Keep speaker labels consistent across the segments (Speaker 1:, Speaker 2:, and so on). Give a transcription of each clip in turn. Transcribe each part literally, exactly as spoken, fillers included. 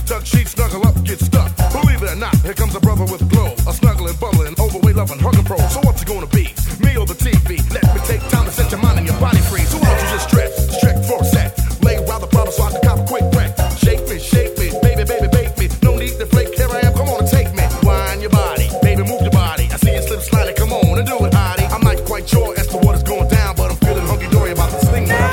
Speaker 1: tuck sheets, snuggle up, get stuck. Believe it or not, here comes a brother with glow, a snuggling, bubbling, overweight, loving, hugging pro. So what's it gonna be? Me or the T V? Let me take time to set your mind and your body free. So why don't you just stretch, stretch for a set, lay around the problem so I can cop a quick wreck. Shake me, shake me, baby, baby, bake me. No need to flake, here I am, come on and take me. Wind your body, baby, move your body. I see you slip, slide it, come on and do it, hottie. I'm not quite sure as to what is going down, but I'm feeling hunky-dory about this thing now.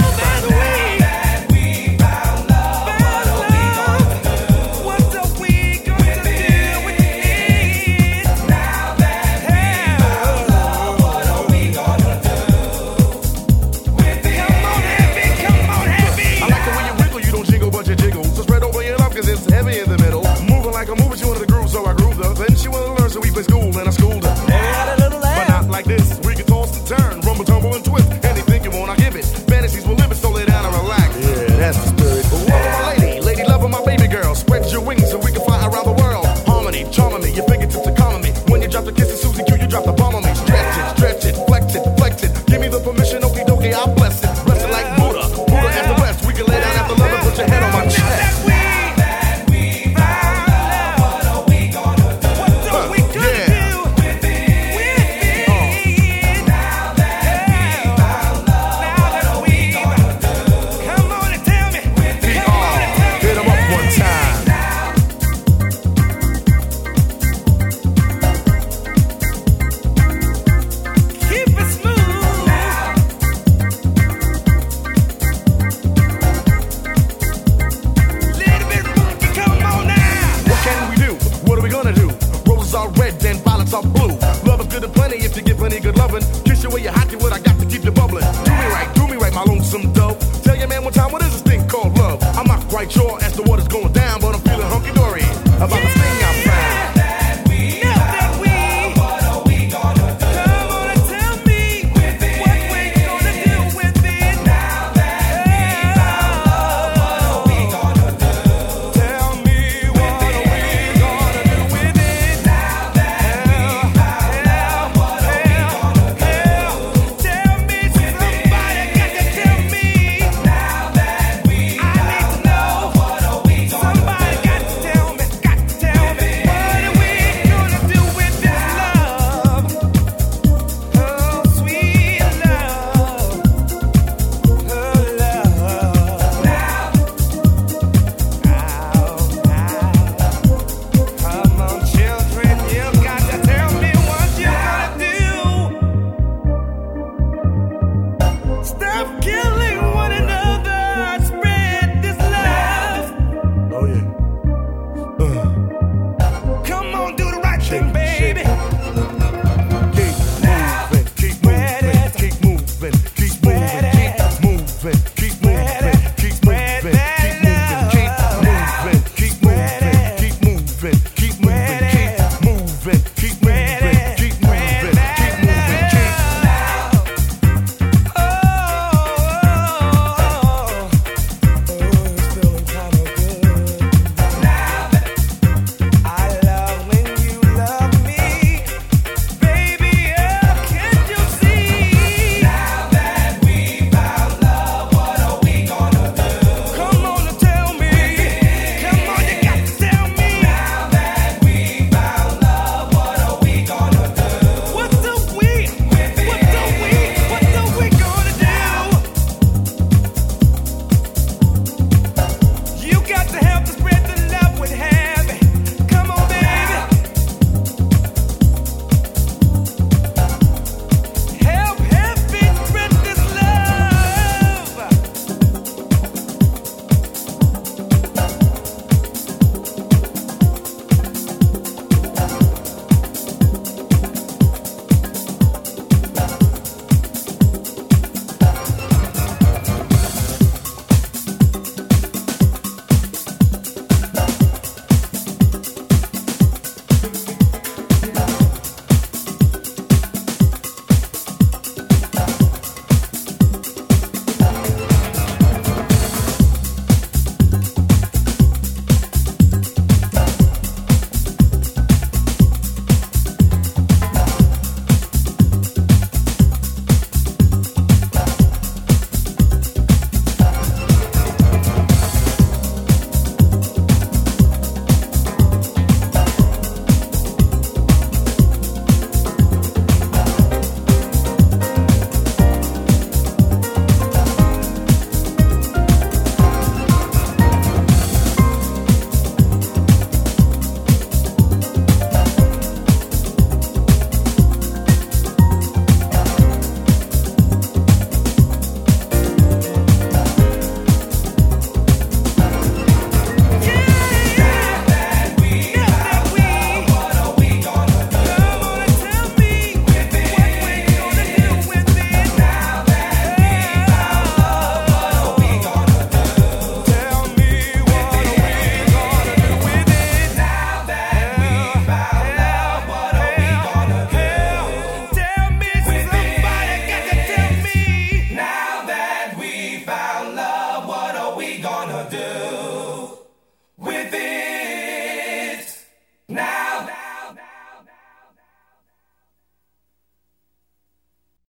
Speaker 1: Sure.